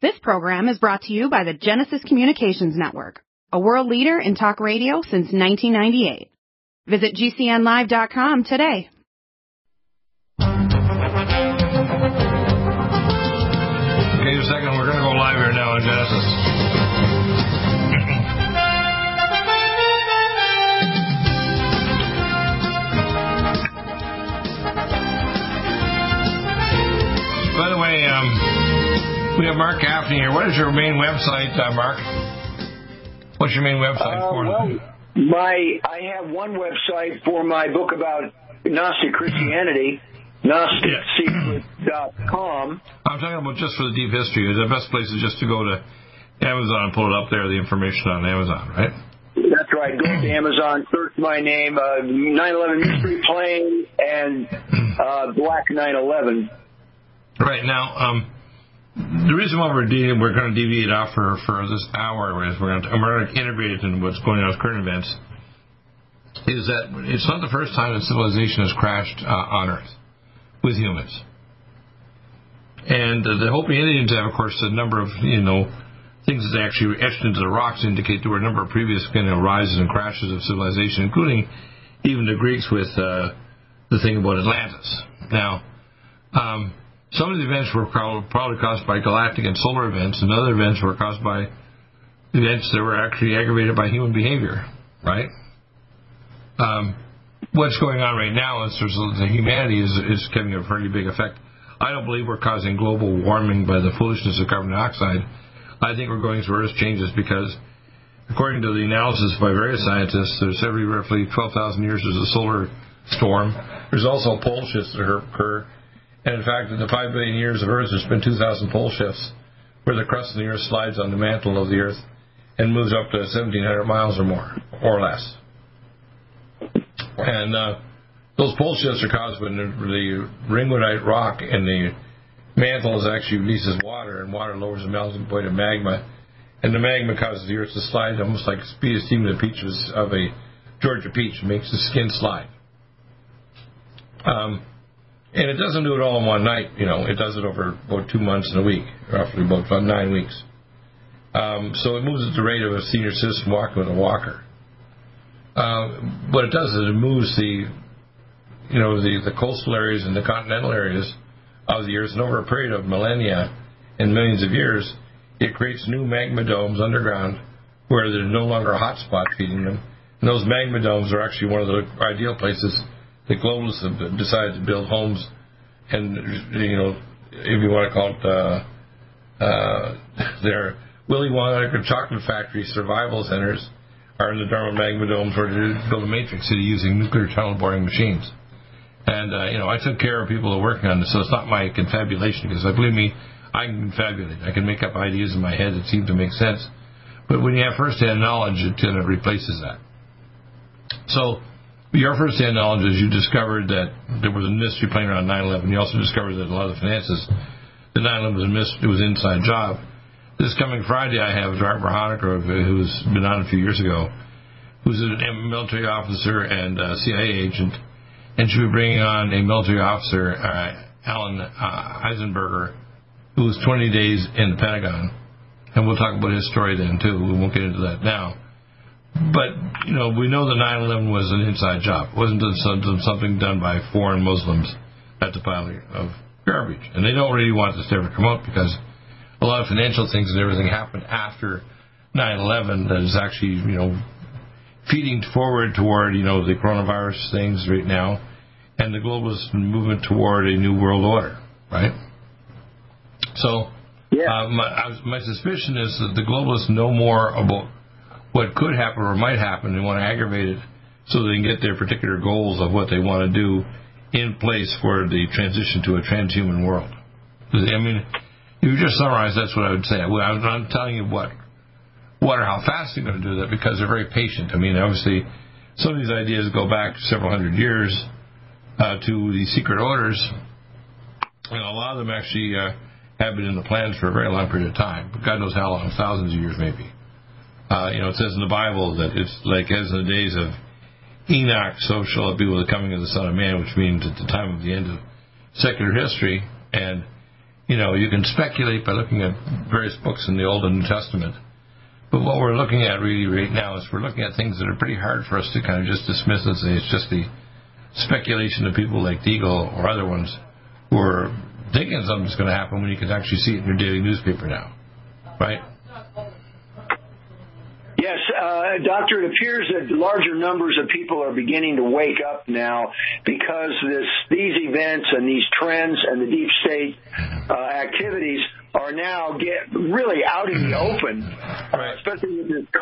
This program is brought to you by the Genesis Communications Network, a world leader in talk radio since 1998. Visit GCNlive.com today. Okay, a second. We're going to go live here now on Genesis. By the way, we have Mark Gaffney here. What is your main website, Mark? What's your main website for? Well, I have one website for my book about Gnostic Christianity, GnosticSecrets.com. I'm talking about just for the deep history. The best place is just to go to Amazon and pull it up there, the information on Amazon, right? That's right. Go to Amazon, search my name, 9/11 Mystery Plane, and Black 9/11. Right. Now, the reason why we're going to deviate off for this hour is we're going to integrate it into what's going on with current events, is that it's not the first time that civilization has crashed on Earth with humans. And the Hopi Indians have, of course, a number of, things that they actually etched into the rocks indicate there were a number of previous rises and crashes of civilization, including even the Greeks with the thing about Atlantis. Now, some of the events were probably caused by galactic and solar events, and other events were caused by events that were actually aggravated by human behavior, right? What's going on right now is the humanity is having a pretty big effect. I don't believe we're causing global warming by the foolishness of carbon dioxide. I think we're going through earth changes because, according to the analysis by various scientists, there's every roughly 12,000 years there's a solar storm. There's also pole shifts that occur. And in fact, in the 5 billion years of Earth, there's been 2,000 pole shifts where the crust of the Earth slides on the mantle of the Earth and moves up to 1,700 miles or more, or less. And those pole shifts are caused when the ringwoodite rock in the mantle is actually releases water, and water lowers the melting point of magma. And the magma causes the Earth to slide almost like steaming the peaches of a Georgia peach. It makes the skin slide. And it doesn't do it all in one night, It does it over about 2 months and a week, roughly about 9 weeks. So it moves at the rate of a senior citizen walking with a walker. What it does is it moves the coastal areas and the continental areas of the Earth, and over a period of millennia and millions of years, it creates new magma domes underground where there's no longer a hot spot feeding them. And those magma domes are actually one of the ideal places the globalists have decided to build homes, and if you want to call it their Willy Wonka chocolate factory survival centers are in the dormant magma domes where they build a matrix city using nuclear tunnel boring machines. And I took care of people that are working on this, so it's not my confabulation, because believe me, I can confabulate. I can make up ideas in my head that seem to make sense. But when you have first-hand knowledge, it kind of replaces that. So your first-hand knowledge is you discovered that there was a mystery plane around 9/11. You also discovered that a lot of the finances, the 9/11 was an inside job. This coming Friday, I have Barbara Honecker, who's been on a few years ago, who's a military officer and a CIA agent, and she'll be bringing on a military officer, Alan Eisenberger, who was 20 days in the Pentagon. And we'll talk about his story then, too. We won't get into that now. But, we know that 9/11 was an inside job. It wasn't something done by foreign Muslims at the pile of garbage. And they don't really want this to ever come out because a lot of financial things and everything happened after 9/11 that is actually, feeding forward toward, the coronavirus things right now and the globalist movement toward a new world order, right? So, my suspicion is that the globalists know more about what could happen or might happen and want to aggravate it so they can get their particular goals of what they want to do in place for the transition to a transhuman world. I mean, if you just summarize, that's what I would say. I'm not telling you what or how fast they're going to do that because they're very patient. I mean, obviously, some of these ideas go back several hundred years to the secret orders, and a lot of them actually have been in the plans for a very long period of time. But God knows how long, thousands of years maybe. It says in the Bible that it's like as in the days of Enoch, so shall it be with the coming of the Son of Man, which means at the time of the end of secular history. And You can speculate by looking at various books in the Old and New Testament. But what we're looking at really right now is we're looking at things that are pretty hard for us to kind of just dismiss and say it's just the speculation of people like Deagle or other ones who are thinking something's going to happen when you can actually see it in your daily newspaper now. Right? Yes, Doctor, it appears that larger numbers of people are beginning to wake up now because these events and these trends and the deep state activities are now really out in the open, especially with this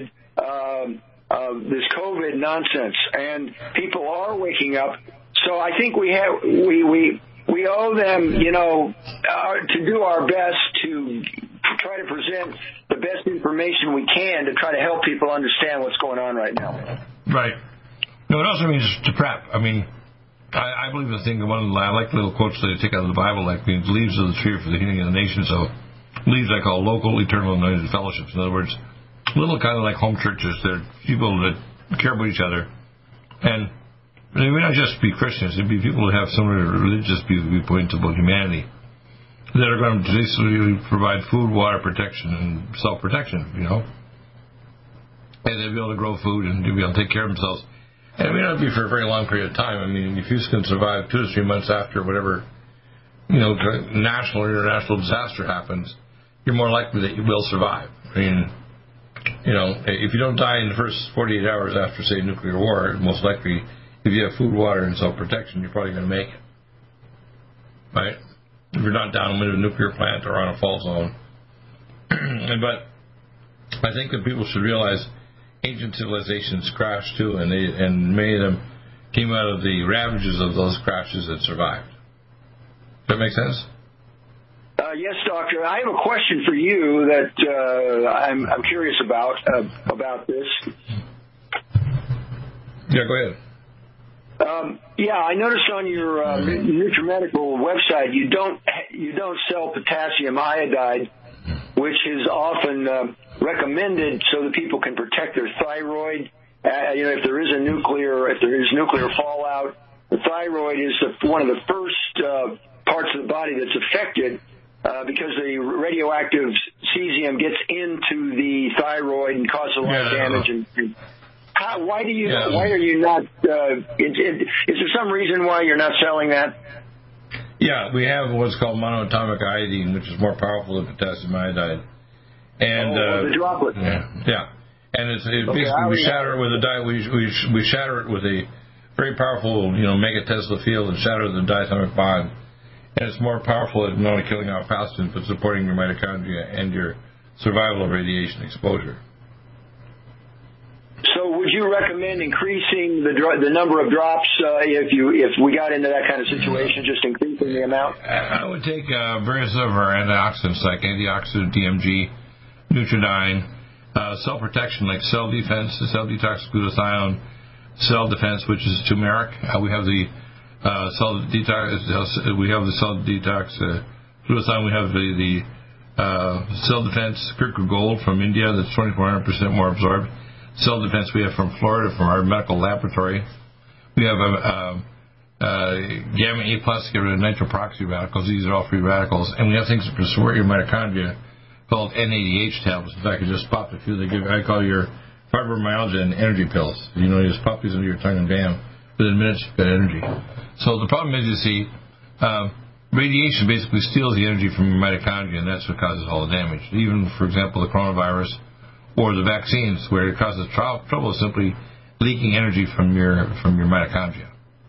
COVID nonsense, and people are waking up. So I think we owe them, to do our best to try to present the best information we can to try to help people understand what's going on right now. Right. No, it also means to prep. I mean, I believe the thing, I like the little quotes that I take out of the Bible, like the leaves of the tree for the healing of the nation. So leaves I call local, eternal, anointed fellowships. In other words, little kind of like home churches. They're people that care about each other. And they may not just be Christians. They'd be people that have similar religious viewpoints about humanity that are going to basically provide food, water, protection, and self-protection, And they'll be able to grow food and they'll be able to take care of themselves. And it may not be for a very long period of time. I mean, if you can survive 2 to 3 months after whatever, national or international disaster happens, you're more likely that you will survive. I mean, if you don't die in the first 48 hours after, say, nuclear war, most likely, if you have food, water, and self-protection, you're probably going to make it. Right? If you're not down in a nuclear plant or on a fault zone. But I think that people should realize ancient civilizations crashed too, and many of them came out of the ravages of those crashes and survived. Does that make sense? Yes, Doctor. I have a question for you that I'm curious about this. Yeah, go ahead. I noticed on your NutriMedical website you don't sell potassium iodide, which is often recommended so that people can protect their thyroid. If there is nuclear fallout, the thyroid is one of the first parts of the body that's affected because the radioactive cesium gets into the thyroid and causes a lot of damage. And why are you not? Is there some reason why you're not selling that? Yeah, we have what's called monoatomic iodine, which is more powerful than potassium iodide. And the droplet. Yeah. And it's basically we shatter it with a we shatter it with a very powerful megatesla field and shatter the diatomic bond. And it's more powerful at not only killing off pathogens but supporting your mitochondria and your survival of radiation exposure. So would you recommend increasing the number of drops if we got into that kind of situation, just increasing the amount? I would take various of our antioxidants like antioxidant DMG, Nutridyne, cell protection like cell defense, cell detox glutathione, cell defense, which is turmeric. We have the cell detox. We have the cell detox glutathione. We have the cell defense Kirkwood Gold from India that's 2,400% more absorbed. Cell defense we have from Florida from our medical laboratory. We have gamma A plus, get rid of nitroproxy radicals. These are all free radicals. And we have things that support your mitochondria called NADH tablets. In fact, I just popped a few. I call your fibromyalgia and energy pills. You just pop these into your tongue and bam, within minutes you've got energy. So the problem is, you see, radiation basically steals the energy from your mitochondria, and that's what causes all the damage. Even, for example, the coronavirus or the vaccines, where it causes trouble simply leaking energy from your mitochondria.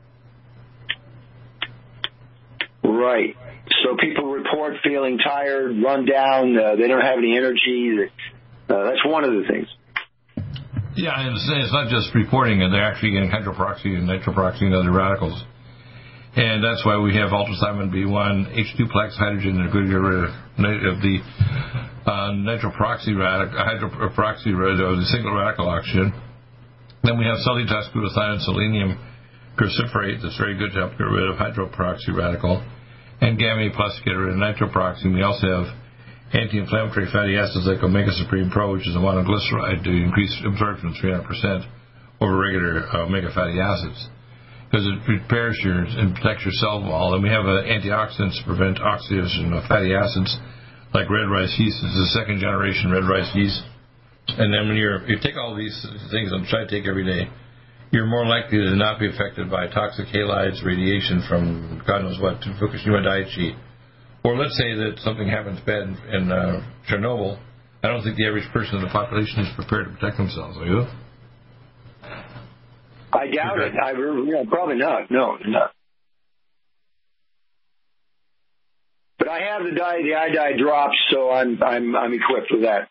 Right. So people report feeling tired, run down, they don't have any energy. That's one of the things. Yeah, and it's not just reporting, they're actually getting hydroperoxy and nitroperoxy and other radicals. And that's why we have ultrathymine B1, H2-plex hydrogen, and a good of the nitroperoxy hydroperoxy or the single radical oxygen. Then we have cell detox glutathione, selenium cruciferate that's very good to help get rid of hydroperoxy radical, and gamma plus to get rid of nitroperoxy. And we also have anti-inflammatory fatty acids like Omega Supreme Pro, which is a monoglyceride to increase absorption of 300% over regular omega fatty acids. because it repairs and protects your cell wall. And we have antioxidants to prevent oxidation of fatty acids, like red rice yeast. This is a second-generation red rice yeast. And then when you take all these things and try to take every day, you're more likely to not be affected by toxic halides, radiation from God knows what, Fukushima Daiichi. Or let's say that something happens bad in Chernobyl. I don't think the average person in the population is prepared to protect themselves, are you? I doubt it. Probably not. No. But I have the iodide drops, so I'm equipped with that.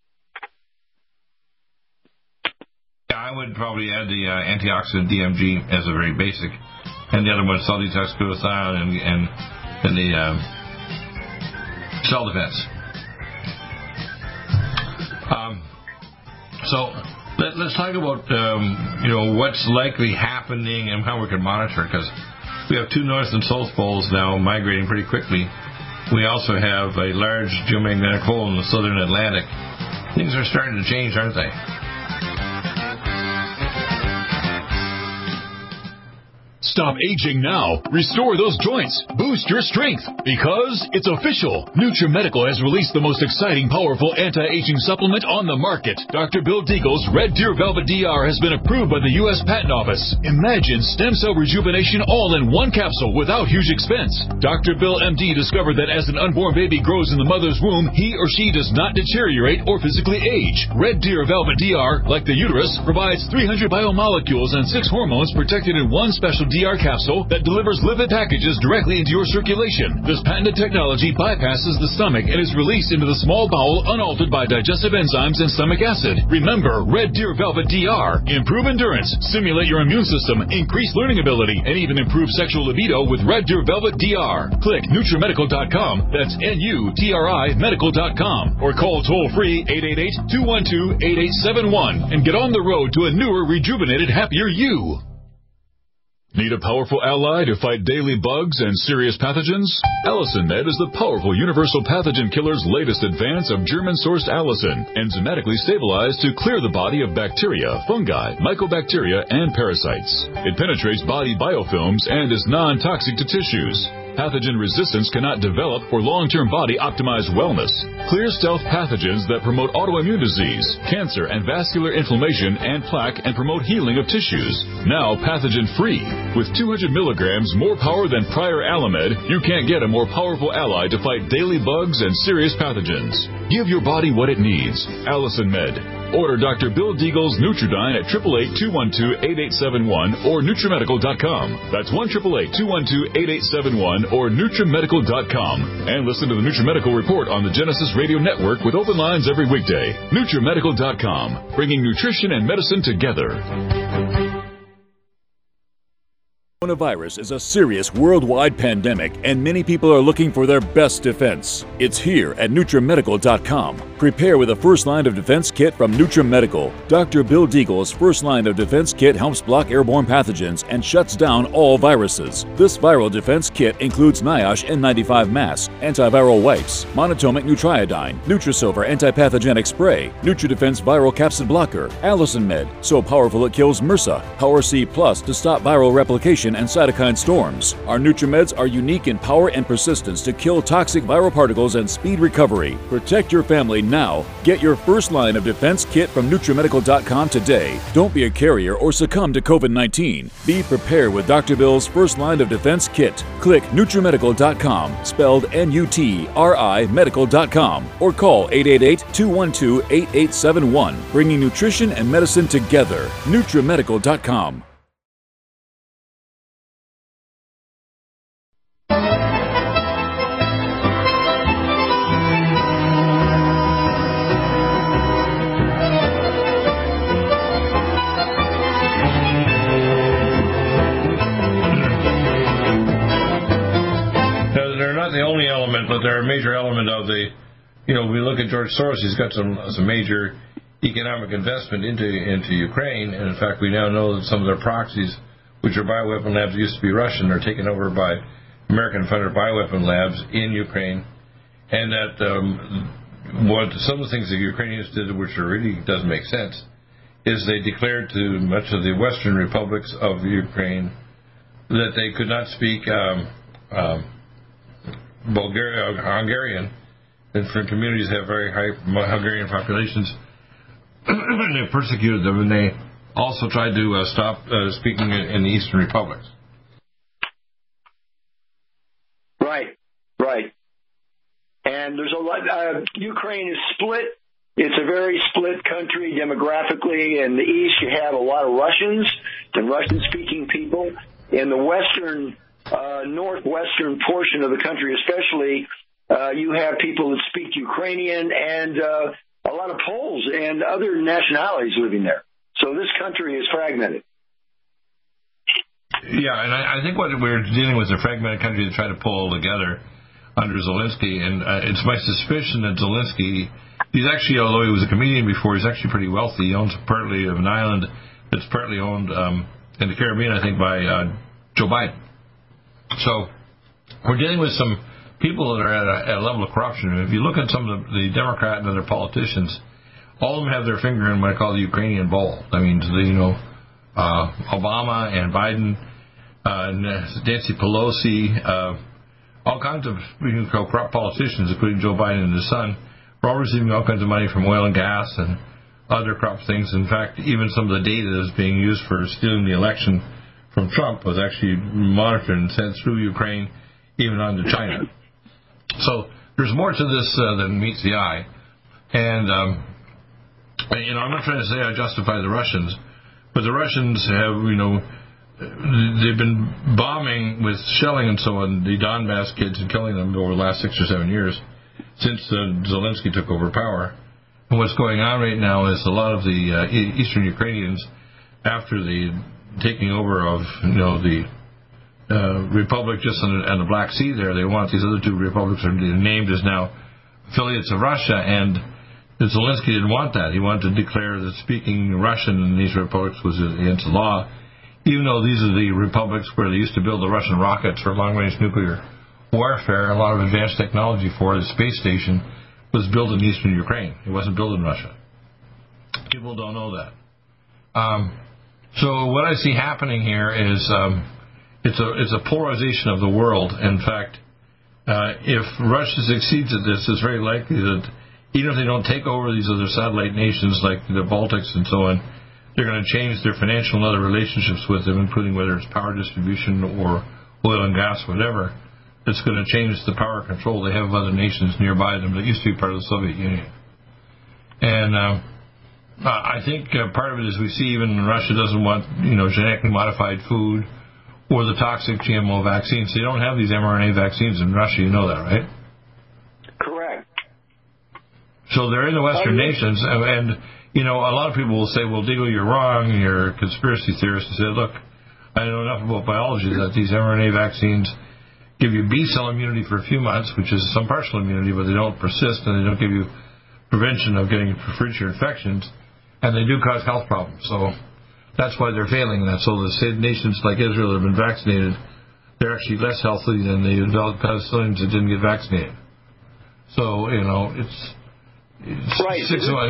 I would probably add the antioxidant DMG as a very basic, and the other one, cell detox glutathione and the cell defense. So let's talk about what's likely happening and how we can monitor, because we have 2 north and south poles now migrating pretty quickly. We also have a large geomagnetic hole in the southern Atlantic. Things are starting to change, aren't they? Stop aging now. Restore those joints. Boost your strength. Because it's official. NutriMedical has released the most exciting, powerful anti-aging supplement on the market. Dr. Bill Deagle's Red Deer Velvet DR has been approved by the U.S. Patent Office. Imagine stem cell rejuvenation all in one capsule without huge expense. Dr. Bill MD discovered that as an unborn baby grows in the mother's womb, he or she does not deteriorate or physically age. Red Deer Velvet DR, like the uterus, provides 300 biomolecules and 6 hormones protected in one special DR capsule that delivers lipid packages directly into your circulation. This patented technology bypasses the stomach and is released into the small bowel unaltered by digestive enzymes and stomach acid. Remember, Red Deer Velvet DR. Improve endurance, stimulate your immune system, increase learning ability, and even improve sexual libido with Red Deer Velvet DR. Click NutriMedical.com, that's NUTRI Medical.com, or call toll-free 888-212-8871 and get on the road to a newer, rejuvenated, happier you. Need a powerful ally to fight daily bugs and serious pathogens? Allicin Med is the powerful universal pathogen killer's latest advance of German-sourced allicin, enzymatically stabilized to clear the body of bacteria, fungi, mycobacteria, and parasites. It penetrates body biofilms and is non-toxic to tissues. Pathogen resistance cannot develop for long-term body-optimized wellness. Clear stealth pathogens that promote autoimmune disease, cancer, and vascular inflammation and plaque, and promote healing of tissues. Now pathogen-free. With 200 milligrams more power than prior Alamed, you can't get a more powerful ally to fight daily bugs and serious pathogens. Give your body what it needs. Allicin Med. Order Dr. Bill Deagle's Nutridyne at 888-212-8871 or NutriMedical.com. That's 1-888-212-8871 or NutriMedical.com. And listen to the NutriMedical Report on the Genesis Radio Network with open lines every weekday. NutriMedical.com, bringing nutrition and medicine together. Coronavirus is a serious worldwide pandemic, and many people are looking for their best defense. It's here at NutriMedical.com. Prepare with a first line of defense kit from NutriMedical. Dr. Bill Deagle's first line of defense kit helps block airborne pathogens and shuts down all viruses. This viral defense kit includes NIOSH N95 mask, antiviral wipes, monatomic Nutriodine, Nutrisilver antipathogenic spray, NutriDefense viral capsid blocker, Allicin Med, so powerful it kills MRSA, Power C Plus to stop viral replication and cytokine storms. Our NutriMeds are unique in power and persistence to kill toxic viral particles and speed recovery. Protect your family now. Get your first line of defense kit from NutriMedical.com today. Don't be a carrier or succumb to COVID-19. Be prepared with Dr. Bill's first line of defense kit. Click NutriMedical.com, spelled N-U-T-R-I Medical.com, or call 888-212-8871, bringing nutrition and medicine together. NutriMedical.com. The only element, but they're a major element of the, we look at George Soros, he's got some major economic investment into Ukraine, and in fact we now know that some of their proxies, which are bioweapon labs, used to be Russian, are taken over by American-funded bioweapon labs in Ukraine, and that what some of the things the Ukrainians did, which really doesn't make sense, is they declared to much of the Western republics of Ukraine that they could not speak Hungarian. Different communities have very high Hungarian populations. They persecuted them, and they also tried to stop speaking in the Eastern republics. Right. And there's a lot. Ukraine is split. It's a very split country demographically. In the east, you have a lot of Russians and Russian-speaking people. In the western, northwestern portion of the country, especially, you have people that speak Ukrainian and a lot of Poles and other nationalities living there. So this country is fragmented. Yeah, and I think what we're dealing with is a fragmented country to try to pull together under Zelensky, and it's my suspicion that Zelensky, he's actually, although he was a comedian before, he's actually pretty wealthy. He owns partly of an island that's partly owned in the Caribbean, I think, by Joe Biden. So we're dealing with some people that are at a level of corruption. If you look at some of the Democrat and other politicians, all of them have their finger in what I call the Ukrainian bowl. I mean, Obama and Biden, Nancy Pelosi, all kinds of corrupt politicians, including Joe Biden and his son, are all receiving all kinds of money from oil and gas and other corrupt things. In fact, even some of the data that's being used for stealing the election from Trump was actually monitored and sent through Ukraine, even on to China. So there's more to this than meets the eye. And, I'm not trying to say I justify the Russians, but the Russians have, they've been bombing with shelling and so on the Donbass kids and killing them over the last 6 or 7 years since Zelensky took over power. And what's going on right now is a lot of the eastern Ukrainians, after the taking over of the republic just on the Black Sea there, they want these other two republics are named as now affiliates of Russia, and Zelensky didn't want that. He wanted to declare that speaking Russian in these republics was against the law, even though these are the republics where they used to build the Russian rockets for long-range nuclear warfare. A lot of advanced technology for the space station was built in eastern Ukraine. It wasn't built in Russia. People don't know that. So what I see happening here is it's a polarization of the world. In fact, if Russia succeeds at this, it's very likely that even if they don't take over these other satellite nations like the Baltics and so on, they're going to change their financial and other relationships with them, including whether it's power distribution or oil and gas, whatever. It's going to change the power control they have of other nations nearby them that used to be part of the Soviet Union. And I think part of it is we see even Russia doesn't want genetically modified food or the toxic GMO vaccines. They don't have these mRNA vaccines in Russia. You know that, right? Correct. So they're in the Western nations, and a lot of people will say, well, Deagle, you're wrong, you're a conspiracy theorist. I said, look, I know enough about biology that these mRNA vaccines give you B-cell immunity for a few months, which is some partial immunity, but they don't persist, and they don't give you prevention of getting future infections, and they do cause health problems. So that's why they're failing that. So the nations like Israel that have been vaccinated, they're actually less healthy than the Palestinians that didn't get vaccinated. So, it's right.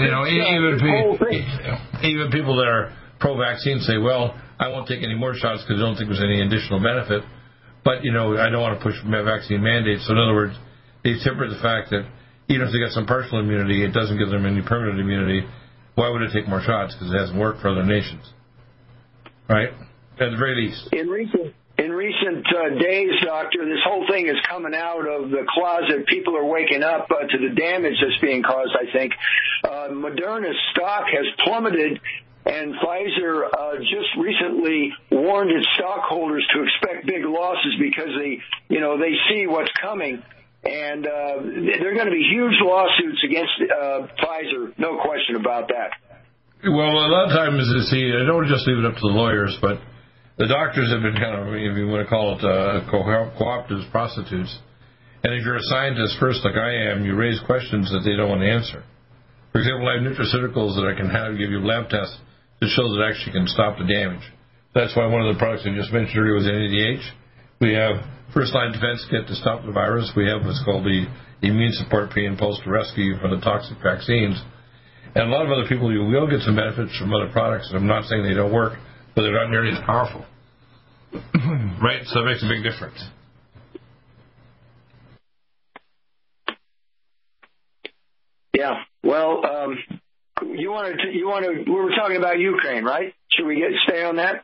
Even people that are pro-vaccine say, well, I won't take any more shots because I don't think there's any additional benefit. But, I don't want to push vaccine mandates. So, in other words, they temper the fact that even if they got some partial immunity, it doesn't give them any permanent immunity. Why would it take more shots? Because it hasn't worked for other nations. Right? At the very least. In recent days, Doctor, this whole thing is coming out of the closet. People are waking up to the damage that's being caused, I think. Moderna's stock has plummeted, and Pfizer just recently warned its stockholders to expect big losses because they see what's coming. And there are going to be huge lawsuits against Pfizer, no question about that. Well, a lot of times, I don't just leave it up to the lawyers, but the doctors have been kind of, if you want to call it, cooperative prostitutes. And if you're a scientist first, like I am, you raise questions that they don't want to answer. For example, I have nutraceuticals that I can give you lab tests to show that it actually can stop the damage. That's why one of the products I just mentioned earlier was NADH. We have first-line defense kit to stop the virus. We have what's called the immune support pre and post to rescue you from the toxic vaccines. And a lot of other people, you will get some benefits from other products. I'm not saying they don't work, but they're not nearly as powerful. Right? So that makes a big difference. Yeah. Well, we were talking about Ukraine, right? Should we stay on that?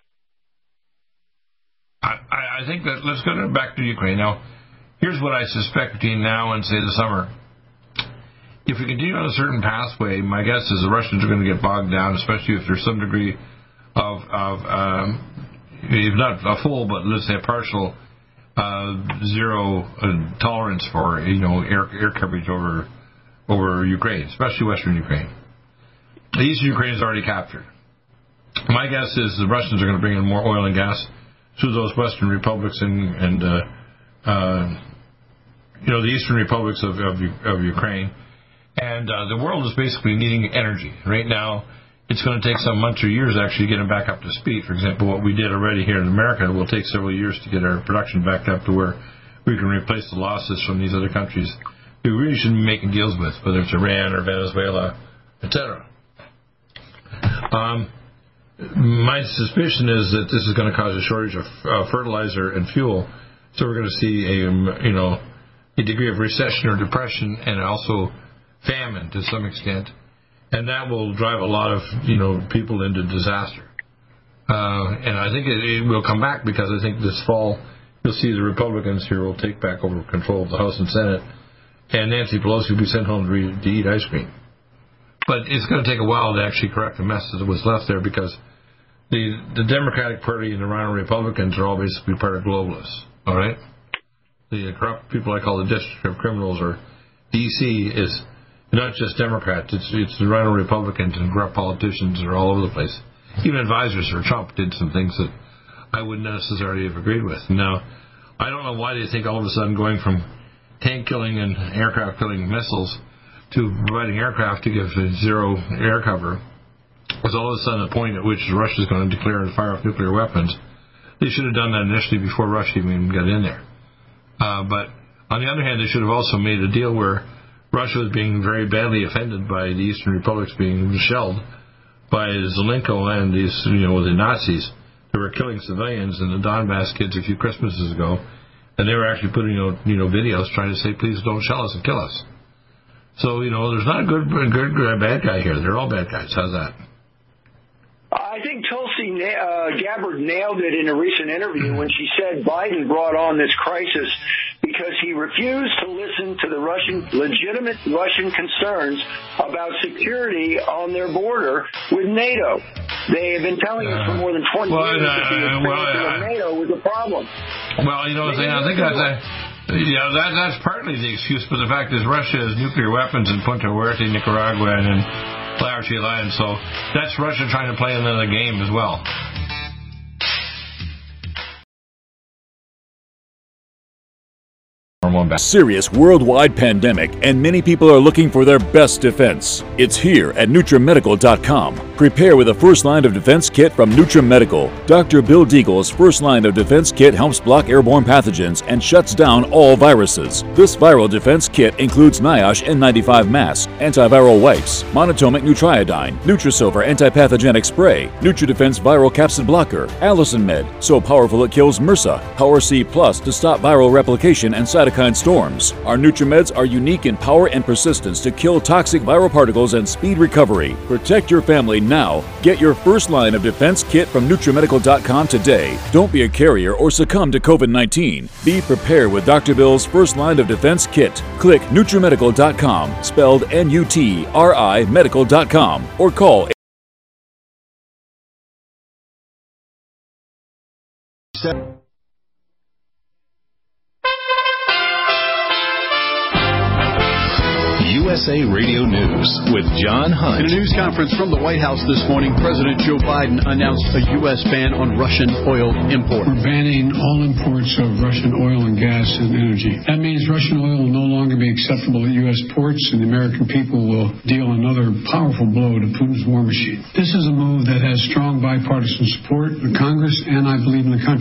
I think that let's go back to Ukraine. Now, here's what I suspect between now and, say, the summer. If we continue on a certain pathway, my guess is the Russians are going to get bogged down, especially if there's some degree of if not a full, but let's say a partial zero tolerance for air coverage over Ukraine, especially Western Ukraine. The Eastern Ukraine is already captured. My guess is the Russians are going to bring in more oil and gas through those Western republics and the Eastern republics of Ukraine. And the world is basically needing energy. Right now, it's going to take some months or years actually to get them back up to speed. For example, what we did already here in America will take several years to get our production back up to where we can replace the losses from these other countries we really shouldn't be making deals with, whether it's Iran or Venezuela, etc. My suspicion is that this is going to cause a shortage of fertilizer and fuel, so we're going to see a degree of recession or depression and also famine to some extent, and that will drive a lot of people into disaster. And I think it will come back because I think this fall you'll see the Republicans here will take back over control of the House and Senate, and Nancy Pelosi will be sent home to eat ice cream. But it's going to take a while to actually correct the mess that was left there because the Democratic Party and the Rhino Republicans are all basically part of globalists. All right, the corrupt people I call the District of Criminals or DC is not just Democrats. It's the Rhino Republicans and corrupt politicians that are all over the place. Even advisors for Trump did some things that I wouldn't necessarily have agreed with. Now, I don't know why they think all of a sudden going from tank killing and aircraft killing missiles to providing aircraft to give zero air cover was all of a sudden a point at which Russia is going to declare and fire off nuclear weapons. They should have done that initially before Russia even got in there. But on the other hand, they should have also made a deal where Russia was being very badly offended by the Eastern republics being shelled by Zelenko and these, the Nazis who were killing civilians and the Donbass kids a few Christmases ago, and they were actually putting videos trying to say, please don't shell us and kill us. So there's not a good bad guy here. They're all bad guys. How's that? I think Tulsi Gabbard nailed it in a recent interview when she said Biden brought on this crisis because he refused to listen to the legitimate Russian concerns about security on their border with NATO. They have been telling us for more than 20 years that the expansion of NATO was a problem. Well, I think that's partly the excuse, but the fact is Russia has nuclear weapons in Punta Muerte, Nicaragua, and in Laogai Island, so that's Russia trying to play another game as well. Serious worldwide pandemic, and many people are looking for their best defense. It's here at NutriMedical.com. Prepare with a first line of defense kit from NutriMedical. Dr. Bill Deagle's first line of defense kit helps block airborne pathogens and shuts down all viruses. This viral defense kit includes NIOSH N95 mask, antiviral wipes, monatomic Nutriodine, Nutrisilver antipathogenic spray, NutriDefense viral capsid blocker, Allison Med, so powerful it kills MRSA, Power C Plus to stop viral replication and cytokine storms. Our NutriMeds are unique in power and persistence to kill toxic viral particles and speed recovery. Protect your family now. Get your first line of defense kit from NutriMedical.com today. Don't be a carrier or succumb to COVID-19. Be prepared with Dr. Bill's first line of defense kit. Click NutriMedical.com, spelled N-U-T-R-I medical.com, or call USA Radio News with John Hunt. In a news conference from the White House this morning, President Joe Biden announced a U.S. ban on Russian oil import. We're banning all imports of Russian oil and gas and energy. That means Russian oil will no longer be acceptable at U.S. ports, and the American people will deal another powerful blow to Putin's war machine. This is a move that has strong bipartisan support in Congress and, I believe, in the country.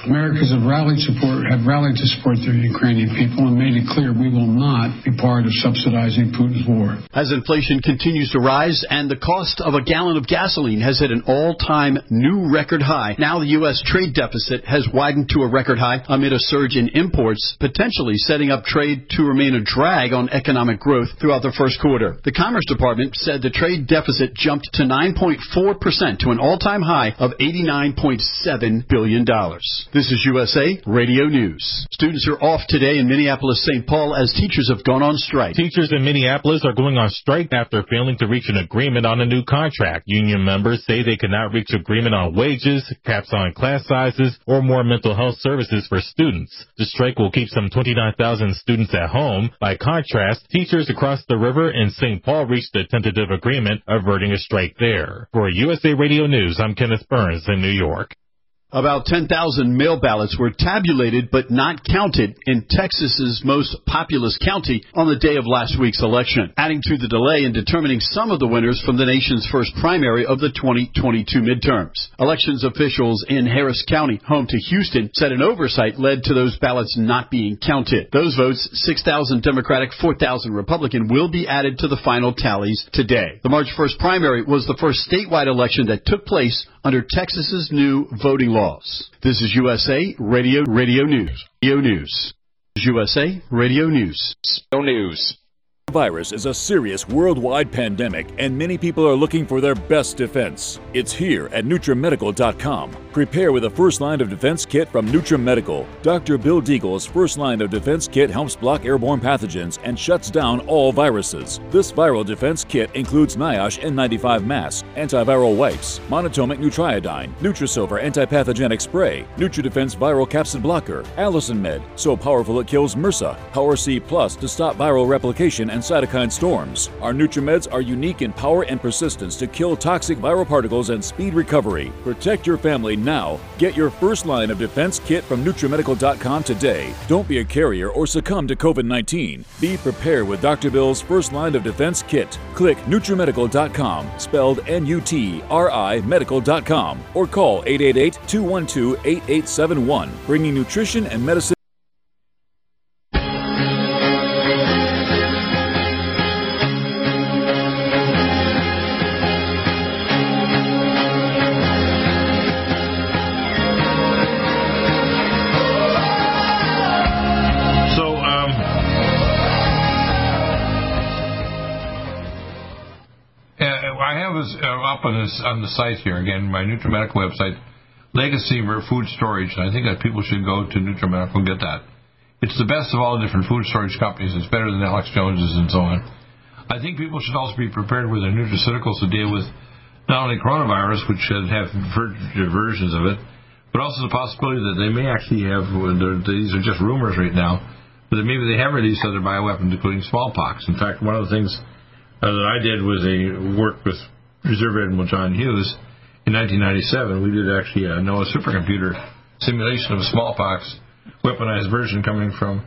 Americans have rallied to support the Ukrainian people and made it clear we will not be part of subsidizing Putin's war. As inflation continues to rise and the cost of a gallon of gasoline has hit an all-time new record high, now the U.S. trade deficit has widened to a record high amid a surge in imports, potentially setting up trade to remain a drag on economic growth throughout the first quarter. The Commerce Department said the trade deficit jumped to 9.4% to an all-time high of $89.7 billion. This is USA Radio News. Students are off today in Minneapolis-St. Paul as teachers have gone on strike. Teachers in Minneapolis are going on strike after failing to reach an agreement on a new contract. Union members say they cannot reach agreement on wages, caps on class sizes, or more mental health services for students. The strike will keep some 29,000 students at home. By contrast, teachers across the river in St. Paul reached a tentative agreement, averting a strike there. For USA Radio News, I'm Kenneth Burns in New York. About 10,000 mail ballots were tabulated but not counted in Texas's most populous county on the day of last week's election, adding to the delay in determining some of the winners from the nation's first primary of the 2022 midterms. Elections officials in Harris County, home to Houston, said an oversight led to those ballots not being counted. Those votes, 6,000 Democratic, 4,000 Republican, will be added to the final tallies today. The March 1st primary was the first statewide election that took place under Texas's new voting laws. This is USA Radio News. USA Radio News. News. Virus is a serious worldwide pandemic, and many people are looking for their best defense. It's here at NutriMedical.com. Prepare with a first line of defense kit from NutriMedical. Dr. Bill Deagle's first line of defense kit helps block airborne pathogens and shuts down all viruses. This viral defense kit includes NIOSH N95 mask, antiviral wipes, monatomic Nutriodine, Nutrisilver antipathogenic spray, NutriDefense viral capsid blocker, Allison Med, so powerful it kills MRSA, Power C Plus to stop viral replication and cytokine storms. Our NutriMeds are unique in power and persistence to kill toxic viral particles and speed recovery. Protect your family now. Get your first line of defense kit from NutriMedical.com today. Don't be a carrier or succumb to COVID-19. Be prepared with Dr. Bill's first line of defense kit. Click NutriMedical.com, spelled N-U-T-R-I medical.com, or call 888-212-8871, bringing nutrition and medicine. Up on the site here, again, my NutriMedical website, Legacy Food Storage, and I think that people should go to NutriMedical and get that. It's the best of all the different food storage companies. It's better than Alex Jones's and so on. I think people should also be prepared with their nutraceuticals to deal with not only coronavirus, which should have versions of it, but also the possibility that they may actually have, these are just rumors right now, but that maybe they have released other bioweapons, including smallpox. In fact, one of the things that I did was work with Reserve Admiral John Hughes in 1997. We did actually a NOAA supercomputer simulation of a smallpox weaponized version coming from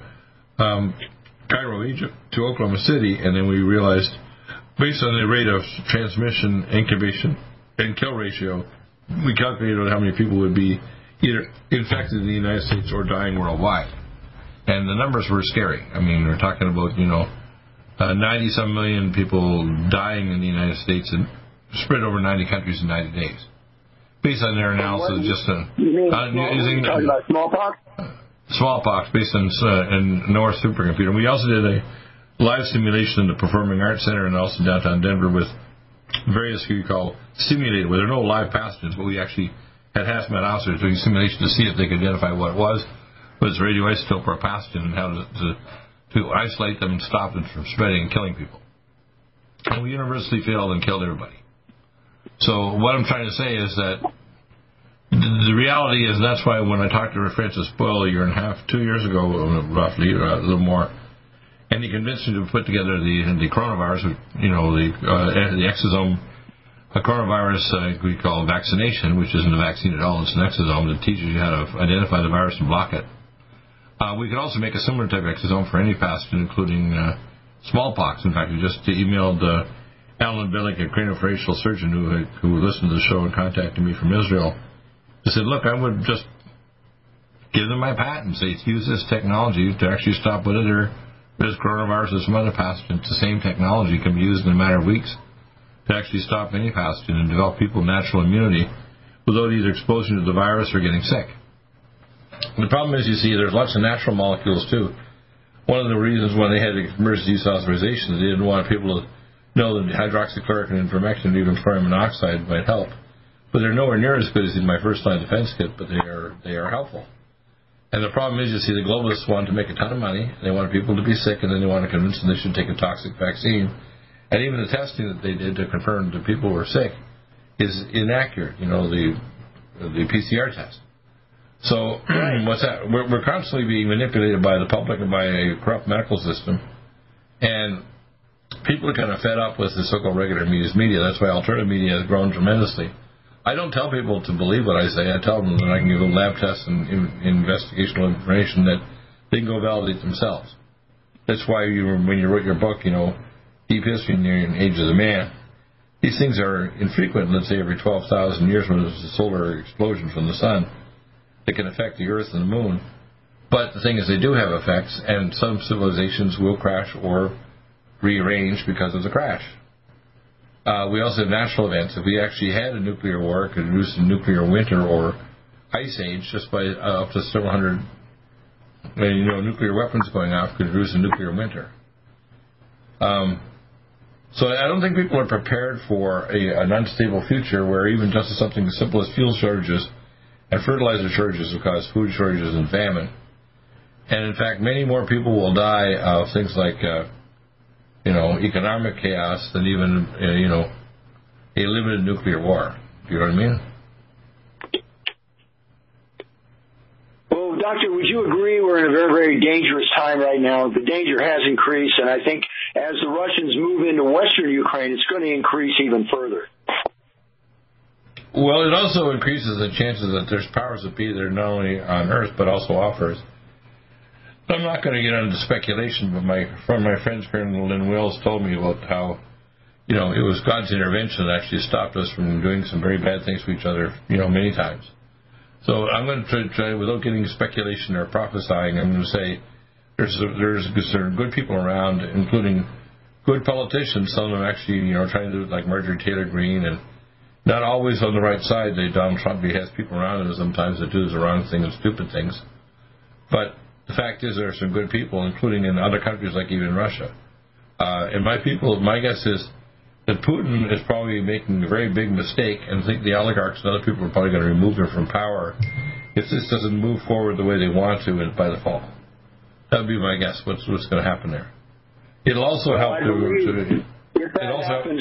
Cairo, Egypt to Oklahoma City, and then we realized, based on the rate of transmission, incubation, and kill ratio, we calculated how many people would be either infected in the United States or dying worldwide. And the numbers were scary. I mean, we're talking about, 90-some million people dying in the United States and spread over 90 countries in 90 days. Based on their analysis, using talking about smallpox? Smallpox, based on NOAA supercomputer. We also did a live simulation in the Performing Arts Center and also downtown Denver with various who you call simulated, where there are no live pathogens, but we actually had hazmat officers doing simulation to see if they could identify what it was, whether it's radioisotope or a pathogen, and how to isolate them and stop them from spreading and killing people. And we universally failed and killed everybody. So what I'm trying to say is that the reality is that's why when I talked to Francis Boyle 2 years ago, roughly, a little more, and he convinced me to put together the coronavirus, the exosome coronavirus we call vaccination, which isn't a vaccine at all, it's an exosome that teaches you how to identify the virus and block it. We could also make a similar type of exosome for any pathogen, including smallpox. In fact, we just emailed Alan Billick, a craniofacial surgeon who listened to the show and contacted me from Israel. He said, look, I would just give them my patent. Say, use this technology to actually stop whether there's coronavirus or some other pathogen. The same technology can be used in a matter of weeks to actually stop any pathogen and develop people natural immunity without either exposing to the virus or getting sick. The problem is, you see, there's lots of natural molecules, too. One of the reasons when they had emergency use authorization, they didn't want people to know that hydroxychloroquine and ivermectin and even chlorine monoxide might help. But they're nowhere near as good as in my first-line defense kit, but they are helpful. And the problem is, you see, the globalists want to make a ton of money. They want people to be sick, and then they want to convince them they should take a toxic vaccine. And even the testing that they did to confirm that people were sick is inaccurate, the PCR test. So what's that? We're constantly being manipulated by the public and by a corrupt medical system. And people are kind of fed up with the so-called regular media. That's why alternative media has grown tremendously. I don't tell people to believe what I say. I tell them that I can give them lab tests and investigational information that they can go validate themselves. That's why when you wrote your book, Deep History in the Age of the Man, these things are infrequent. Let's say every 12,000 years when there's a solar explosion from the sun that can affect the Earth and the Moon. But the thing is, they do have effects, and some civilizations will crash or rearrange because of the crash. We also have natural events. If we actually had a nuclear war, it could reduce a nuclear winter or ice age just by up to several hundred. Nuclear weapons going off could reduce a nuclear winter. So I don't think people are prepared for an unstable future where even just something as simple as fuel shortages and fertilizer shortages will cause food shortages and famine. And in fact, many more people will die of things like economic chaos than even, a limited nuclear war. Do you know what I mean? Well, Doctor, would you agree we're in a very, very dangerous time right now? The danger has increased, and I think as the Russians move into western Ukraine, it's going to increase even further. Well, it also increases the chances that there's powers that be that are not only on Earth but also off Earth. I'm not going to get into speculation, but my friend Colonel Lynn Wills told me about how, it was God's intervention that actually stopped us from doing some very bad things to each other, many times. So I'm going to try, without getting speculation or prophesying, I'm going to say there's good people around, including good politicians. Some of them actually, trying to do it like Marjorie Taylor Greene, and not always on the right side. Donald Trump, he has people around him sometimes that do the wrong thing and stupid things. But the fact is there are some good people, including in other countries like even Russia. And my guess is that Putin is probably making a very big mistake, and I think the oligarchs and other people are probably going to remove him from power if this doesn't move forward the way they want to by the fall. That would be my guess, what's going to happen there. It'll also help to... If that happens...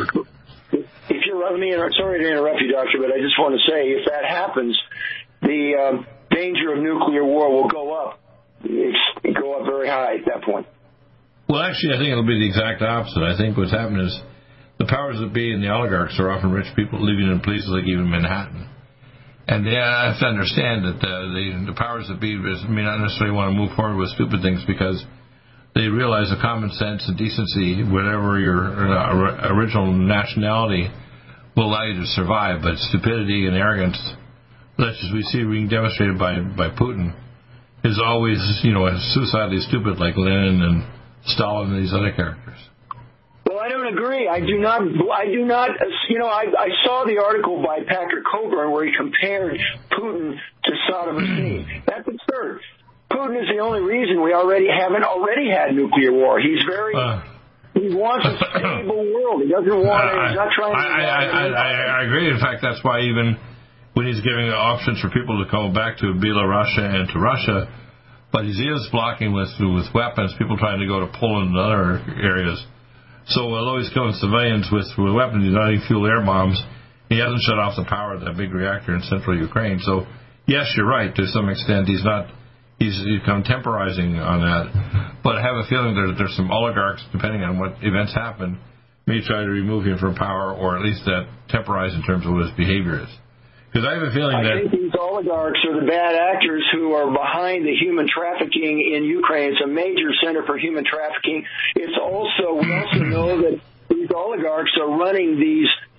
sorry to interrupt you, Doctor, but I just want to say, if that happens, the danger of nuclear war will go up. It'll go up very high at that point. Well, actually, I think it'll be the exact opposite. I think what's happened is the powers that be and the oligarchs are often rich people living in places like even Manhattan. And they have to understand that the powers that be may not necessarily want to move forward with stupid things because they realize that common sense and decency, whatever your original nationality, will allow you to survive. But stupidity and arrogance, such as we see being demonstrated by Putin, is always, suicidally stupid like Lenin and Stalin and these other characters. Well, I don't agree. I do not. I saw the article by Patrick Coburn where he compared Putin to Saddam Hussein. That's absurd. Putin is the only reason we haven't already had nuclear war. He's he wants a stable world. He doesn't want to. He's not trying to. I agree. In fact, that's why even when he's giving options for people to go back to Belarus and to Russia, but he is blocking with weapons, people trying to go to Poland and other areas. So although he's killing civilians with weapons, he's not even fuel air bombs, he hasn't shut off the power of that big reactor in central Ukraine. So, yes, you're right. To some extent, he's contemporizing on that. But I have a feeling that there's some oligarchs, depending on what events happen, may try to remove him from power, or at least temporize in terms of what his behavior is. Because I have a feeling I think these oligarchs are the bad actors who are behind the human trafficking in Ukraine. It's a major center for human trafficking. We also know that these oligarchs are running these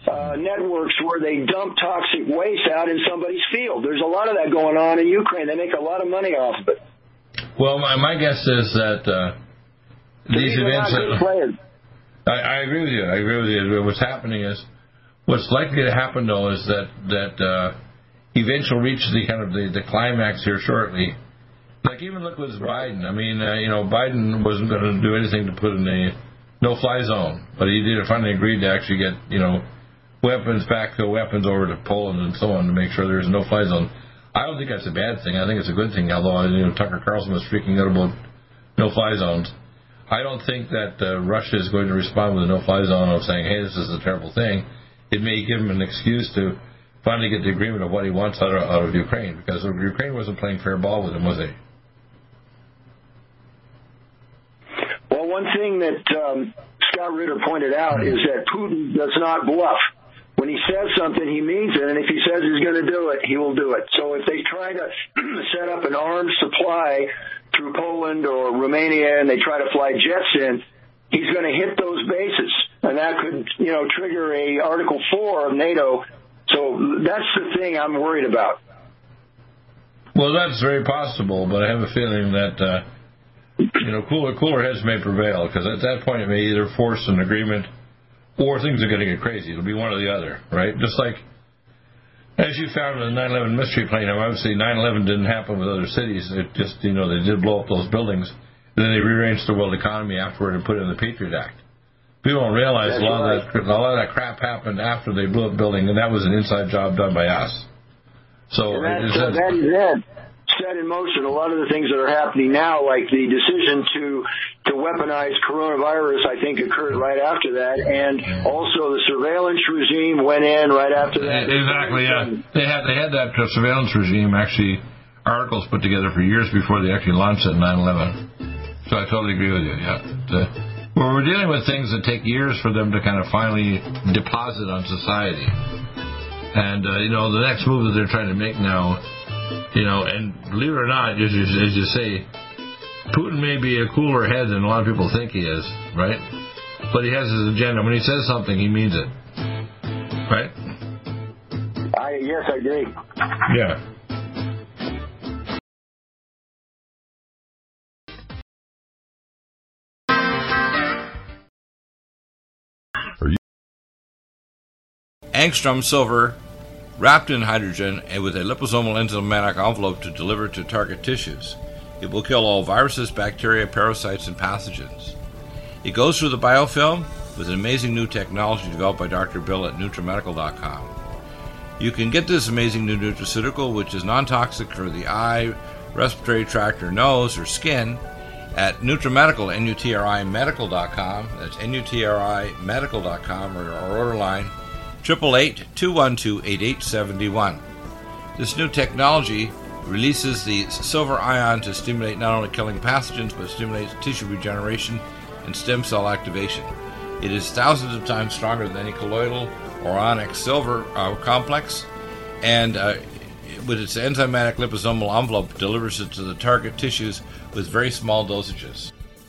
networks where they dump toxic waste out in somebody's field. There's a lot of that going on in Ukraine. They make a lot of money off of it. Well, my guess is that these events... I agree with you. I agree with you. What's happening is, what's likely to happen, though, is that events will reach the climax here shortly. Like, even look with Biden. I mean, Biden wasn't going to do anything to put in a no-fly zone, but he did finally agreed to actually get, weapons over to Poland and so on to make sure there's a no-fly zone. I don't think that's a bad thing. I think it's a good thing, although Tucker Carlson was freaking out about no-fly zones. I don't think that Russia is going to respond with a no-fly zone of saying, hey, this is a terrible thing. It may give him an excuse to finally get the agreement of what he wants out of Ukraine, because Ukraine wasn't playing fair ball with him, was they? Well, one thing that Scott Ritter pointed out is that Putin does not bluff. When he says something, he means it, and if he says he's going to do it, he will do it. So if they try to set up an arms supply through Poland or Romania and they try to fly jets in, he's going to hit those bases, and that could, trigger a Article 4 of NATO. So that's the thing I'm worried about. Well, that's very possible, but I have a feeling that, cooler heads may prevail, because at that point it may either force an agreement or things are going to get crazy. It'll be one or the other, right? Just like, as you found in the 9/11 mystery plane, obviously 9/11 didn't happen with other cities. It just, they did blow up those buildings. Then they rearranged the world economy afterward and put it in the Patriot Act. People don't realize a lot of that crap happened after they blew up the building, and that was an inside job done by us. So that is set in motion a lot of the things that are happening now, like the decision to weaponize coronavirus, I think, occurred right after that, and also the surveillance regime went in right after that. Exactly, yeah. They had that surveillance regime, actually, articles put together for years before they actually launched it in 9/11. So I totally agree with you, yeah. We're dealing with things that take years for them to kind of finally deposit on society. And, the next move that they're trying to make now, and believe it or not, as you say, Putin may be a cooler head than a lot of people think he is, right? But he has his agenda. When he says something, he means it, right? Yes, I agree. Yeah. Angstrom silver wrapped in hydrogen and with a liposomal enzymatic envelope to deliver to target tissues. It will kill all viruses, bacteria, parasites, and pathogens. It goes through the biofilm with an amazing new technology developed by Dr. Bill at NutriMedical.com. You can get this amazing new nutraceutical, which is non-toxic for the eye, respiratory tract, or nose, or skin, at NutriMedical, NutriMedical.com. That's NutriMedical.com, or our order line 888-212-8871. This new technology releases the silver ion to stimulate not only killing pathogens, but stimulates tissue regeneration and stem cell activation. It is thousands of times stronger than any colloidal or onyx silver complex, and with its enzymatic liposomal envelope, delivers it to the target tissues with very small dosages.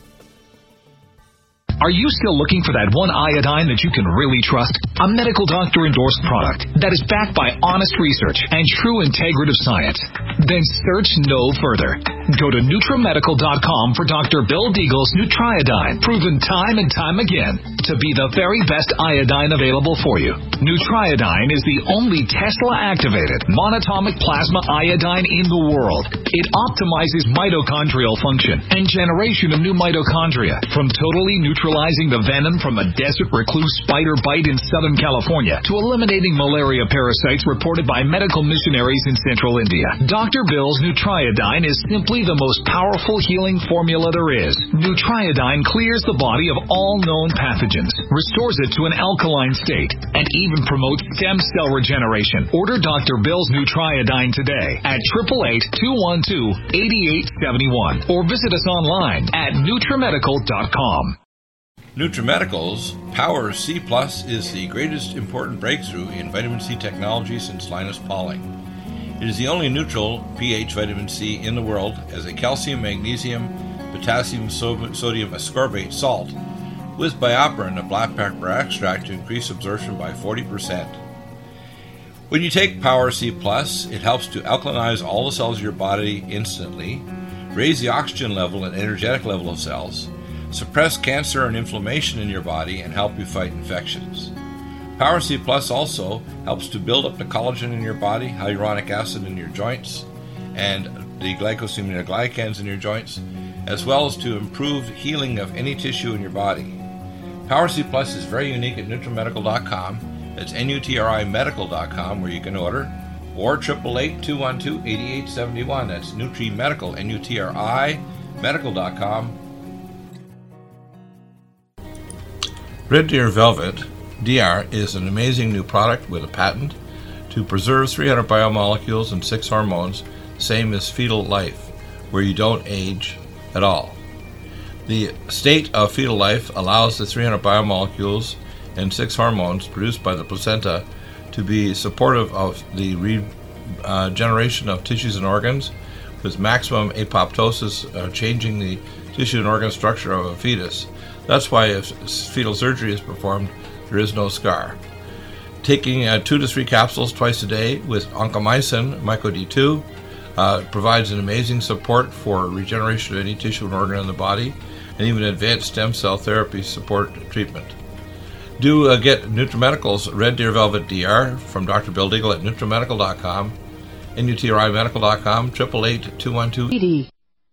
Are you still looking for that one iodine that you can really trust? A medical doctor endorsed product that is backed by honest research and true integrative science? Then search no further. Go to NutriMedical.com for Dr. Bill Deagle's Nutriodine, proven time and time again to be the very best iodine available for you. Nutriodine is the only Tesla-activated monatomic plasma iodine in the world. It optimizes mitochondrial function and generation of new mitochondria, from totally neutralizing the venom from a desert recluse spider bite in Southern California to eliminating malaria parasites reported by medical missionaries in Central India. Dr. Bill's Nutriodine is simply the most powerful healing formula there is. Nutriodine clears the body of all known pathogens, restores it to an alkaline state, and even promotes stem cell regeneration. Order Dr. Bill's Nutriodine today at 888-212-8871 or visit us online at NutriMedical.com. NutriMedical's Power C Plus is the greatest important breakthrough in vitamin C technology since Linus Pauling. It is the only neutral pH vitamin C in the world as a calcium, magnesium, potassium, sodium ascorbate salt with BioPerine, a black pepper extract, to increase absorption by 40%. When you take Power C Plus, it helps to alkalinize all the cells of your body instantly, raise the oxygen level and energetic level of cells, suppress cancer and inflammation in your body, and help you fight infections. Power C Plus also helps to build up the collagen in your body, hyaluronic acid in your joints, and the glycosaminoglycans in your joints, as well as to improve healing of any tissue in your body. Power C Plus is very unique at NutriMedical.com. It's NutriMedical.com where you can order, or 888-212-8871. That's NutriMedical, NUTRI, medical.com. Red Deer Velvet DR is an amazing new product with a patent to preserve 300 biomolecules and 6 hormones, same as fetal life, where you don't age at all. The state of fetal life allows the 300 biomolecules and 6 hormones produced by the placenta to be supportive of the regeneration of tissues and organs, with maximum apoptosis, changing the tissue and organ structure of a fetus. That's why if fetal surgery is performed, there is no scar. Taking 2 to 3 capsules twice a day with oncomycin, MycoD2, provides an amazing support for regeneration of any tissue and organ in the body, and even advanced stem cell therapy support treatment. Do get NutriMedical's Red Deer Velvet DR from Dr. Bill Deagle at NutriMedical.com, NUTRIMedical.com, 888-212-ED.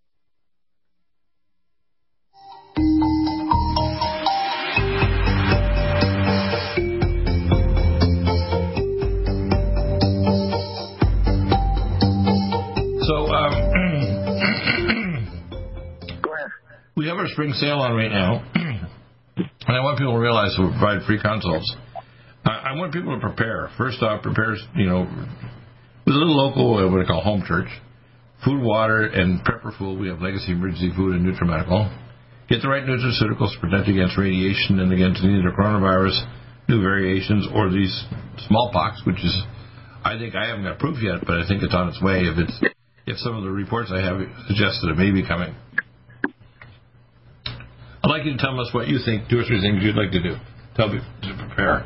We have our spring sale on right now, and I want people to realize we provide free consults. I want people to prepare. First off, prepare, with a little local, what I call home church, food, water, and prepper food. We have Legacy Emergency Food and NutriMedical. Get the right nutraceuticals to protect against radiation and against either coronavirus, new variations, or these smallpox, which is, I think I haven't got proof yet, but I think it's on its way. If some of the reports I have suggest that it may be coming. I'd like you to tell us what you think, 2 or 3 things you'd like to do. Tell me to prepare.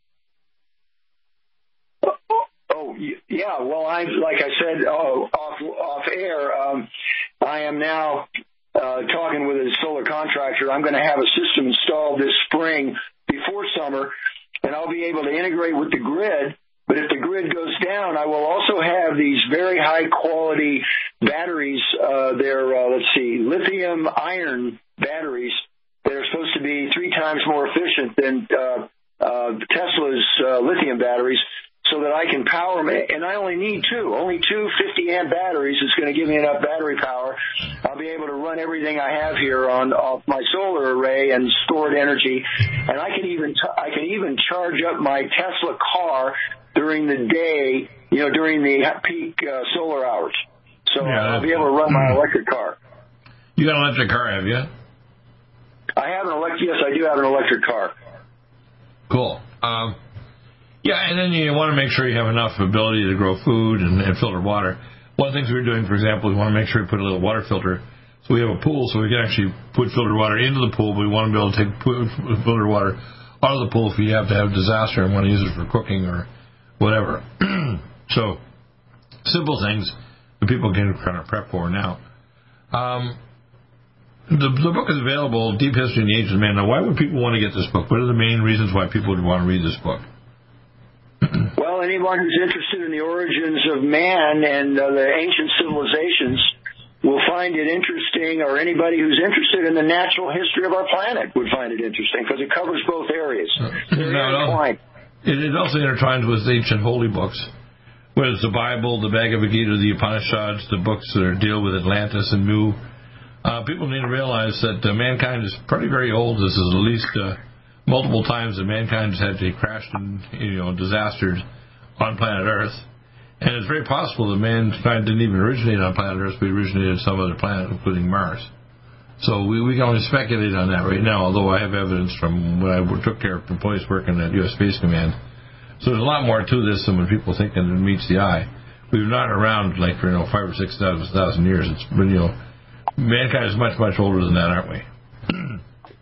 Oh, yeah. Well, like I said off air, I am now talking with a solar contractor. I'm going to have a system installed this spring before summer, and I'll be able to integrate with the grid. But if the grid goes down, I will also have these very high-quality batteries. They're, lithium iron batteries that are supposed to be 3 times more efficient than Tesla's lithium batteries, so that I can power them. And I only need 2. Only 2 50-amp batteries is going to give me enough battery power. I'll be able to run everything I have here off my solar array and stored energy. And I can even charge up my Tesla car during the day, during the peak solar hours. So I'll be able to run my electric car. You got an electric car, have you? Yes, I do have an electric car. Cool. And then you want to make sure you have enough ability to grow food and filter water. One of the things we're doing, for example, we want to make sure we put a little water filter. So we have a pool, so we can actually put filtered water into the pool, but we want to be able to take filtered water out of the pool if you have to have a disaster and want to use it for cooking or whatever. So, simple things that people can kind of prep for now. The book is available, Deep History in the Age of Man. Now, why would people want to get this book? What are the main reasons why people would want to read this book? Well, anyone who's interested in the origins of man and the ancient civilizations will find it interesting, or anybody who's interested in the natural history of our planet would find it interesting, because it covers both areas. It also intertwines with ancient holy books, whether it's the Bible, the Bhagavad Gita, the Upanishads, the books that deal with Atlantis and Mu. People need to realize that mankind is pretty very old. This is at least multiple times that mankind has had to crash and disastered on planet Earth. And it's very possible that mankind didn't even originate on planet Earth, but originated on some other planet, including Mars. So we can only speculate on that right now, although I have evidence from when I took care of employees working at U.S. Space Command. So there's a lot more to this than when people think it meets the eye. We've not around for 5,000 or 6,000 years. It's been, mankind is much, much older than that, aren't we?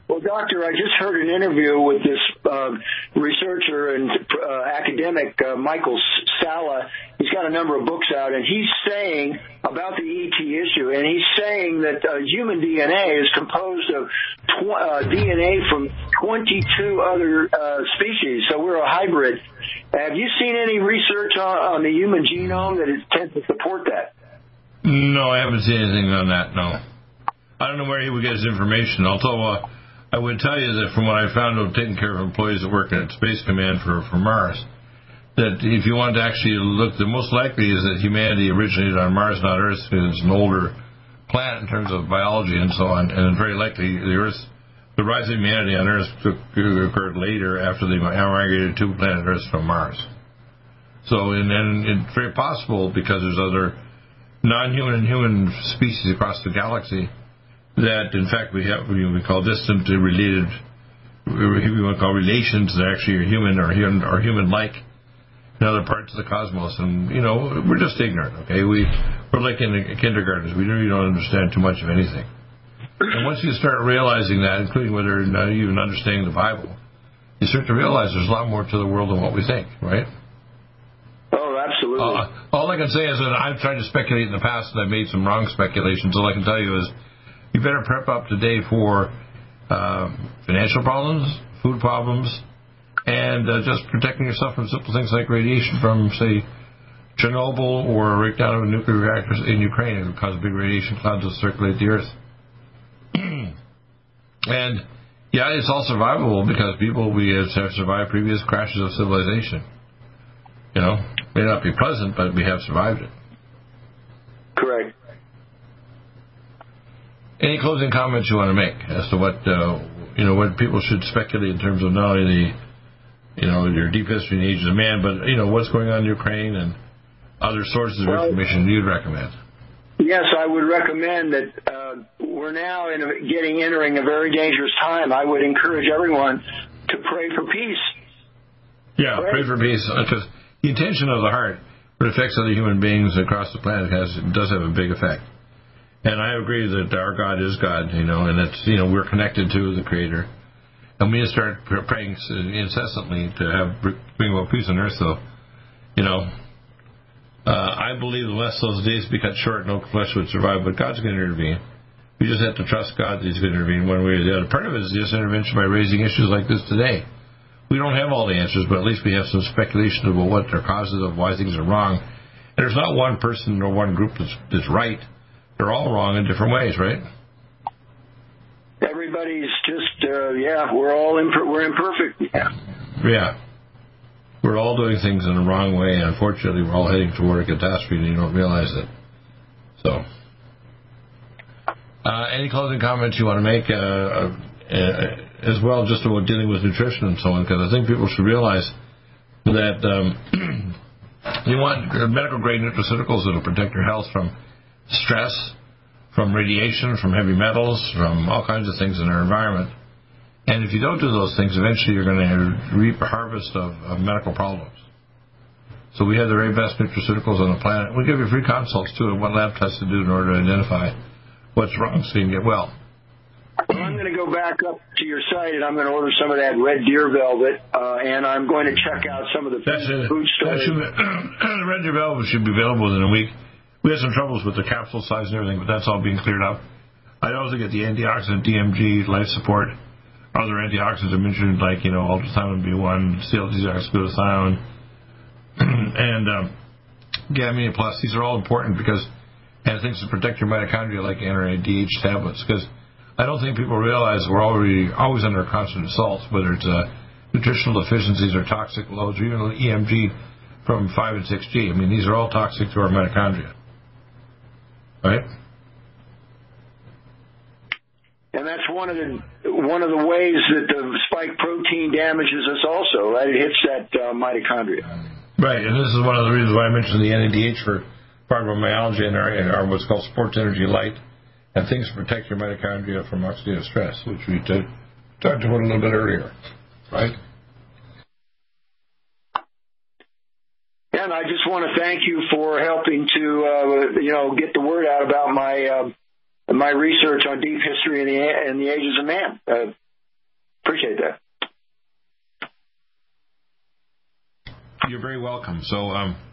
Well, Doctor, I just heard an interview with this researcher and academic, Michael Salla. He's got a number of books out, and he's saying about the ET issue, and he's saying that human DNA is composed of DNA from 22 other species, so we're a hybrid. Have you seen any research on the human genome that tends to support that? No, I haven't seen anything on that, no. I don't know where he would get his information, although I would tell you that from what I found out taking care of employees that work at Space Command for Mars, that if you want to actually look, the most likely is that humanity originated on Mars, not Earth, because it's an older planet in terms of biology and so on, and very likely the rise of humanity on Earth occurred later after they migrated to planet Earth from Mars. So, and it's very possible, because there's other non-human and human species across the galaxy, that in fact we call distant related, we want to call relations that actually are human or human-like in other parts of the cosmos. And we're just ignorant. Okay, we're like in kindergartens. We really don't understand too much of anything. And once you start realizing that, including whether not even understanding the Bible, you start to realize there's a lot more to the world than what we think. Right? Oh, absolutely. All I can say is that I've tried to speculate in the past, and I've made some wrong speculations. All I can tell you is, you better prep up today for financial problems, food problems, and just protecting yourself from simple things like radiation from, say, Chernobyl or right down to nuclear reactors in Ukraine. It would cause big radiation clouds that circulate the Earth. And, yeah, it's all survivable because we have survived previous crashes of civilization. May not be pleasant, but we have survived it. Correct. Any closing comments you want to make as to what people should speculate in terms of not only your deep history and the ages of man, but what's going on in Ukraine and other sources of information you'd recommend? Yes, I would recommend that we're now entering a very dangerous time. I would encourage everyone to pray for peace. Yeah, pray for peace, because the intention of the heart, what affects other human beings across the planet, does have a big effect. And I agree that our God is God, and it's, we're connected to the Creator. And we need to start praying incessantly to bring about peace on earth, though. I believe unless those days be cut short, no flesh would survive, but God's going to intervene. We just have to trust God that He's going to intervene one way or the other. Part of it is just intervention by raising issues like this today. We don't have all the answers, but at least we have some speculation about what their causes of why things are wrong. And there's not one person or one group that's right. They're all wrong in different ways, right? Everybody's just, we're imperfect. Yeah. We're all doing things in the wrong way, and unfortunately we're all heading toward a catastrophe and you don't realize it. So, any closing comments you want to make as well, just about dealing with nutrition and so on, because I think people should realize that you want medical-grade nutraceuticals that will protect your health from stress, from radiation, from heavy metals, from all kinds of things in our environment. And if you don't do those things, eventually you're going to reap a harvest of medical problems. So we have the very best nutraceuticals on the planet. We give you free consults, too, on what lab tests to do in order to identify what's wrong so you can get well. Well, I'm going to go back up to your site, and I'm going to order some of that red deer velvet, and I'm going to check out some of the food stores. The red deer velvet should be available within a week. We had some troubles with the capsule size and everything, but that's all being cleared up. I also get the antioxidant DMG, life support. Other antioxidants are mentioned, like, ultrathymine B1, CL-desoxyglutathione, and Gamma Plus. These are all important because and things to protect your mitochondria, like NADH tablets. Because I don't think people realize we're always under constant assault, whether it's nutritional deficiencies or toxic loads, or even EMG from 5 and 6G. I mean, these are all toxic to our mitochondria. Right? And that's one of the ways that the spike protein damages us also, right? It hits that mitochondria. Right, and this is one of the reasons why I mentioned the NADH for fibromyalgia and our what's called sports energy light, and things to protect your mitochondria from oxidative stress, which we talked about a little bit earlier, right? And I just want to thank you for helping to get the word out about my research on deep history and the ages of man. Appreciate that. You're very welcome. So,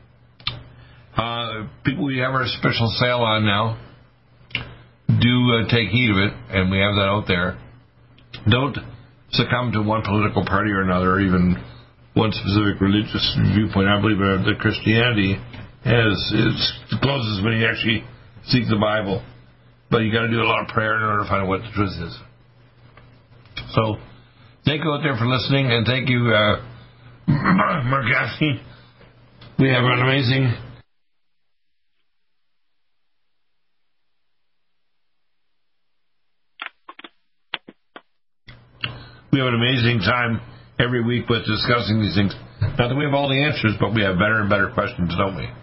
people, we have our special sale on now. Do take heed of it, and we have that out there. Don't succumb to one political party or another, or even one specific religious viewpoint. I believe that Christianity is closest when you actually seek the Bible, but you got to do a lot of prayer in order to find out what the truth is. So, thank you out there for listening, and thank you, Mark Gaffney. We have an amazing time every week with discussing these things. Not that we have all the answers, but we have better and better questions, don't we?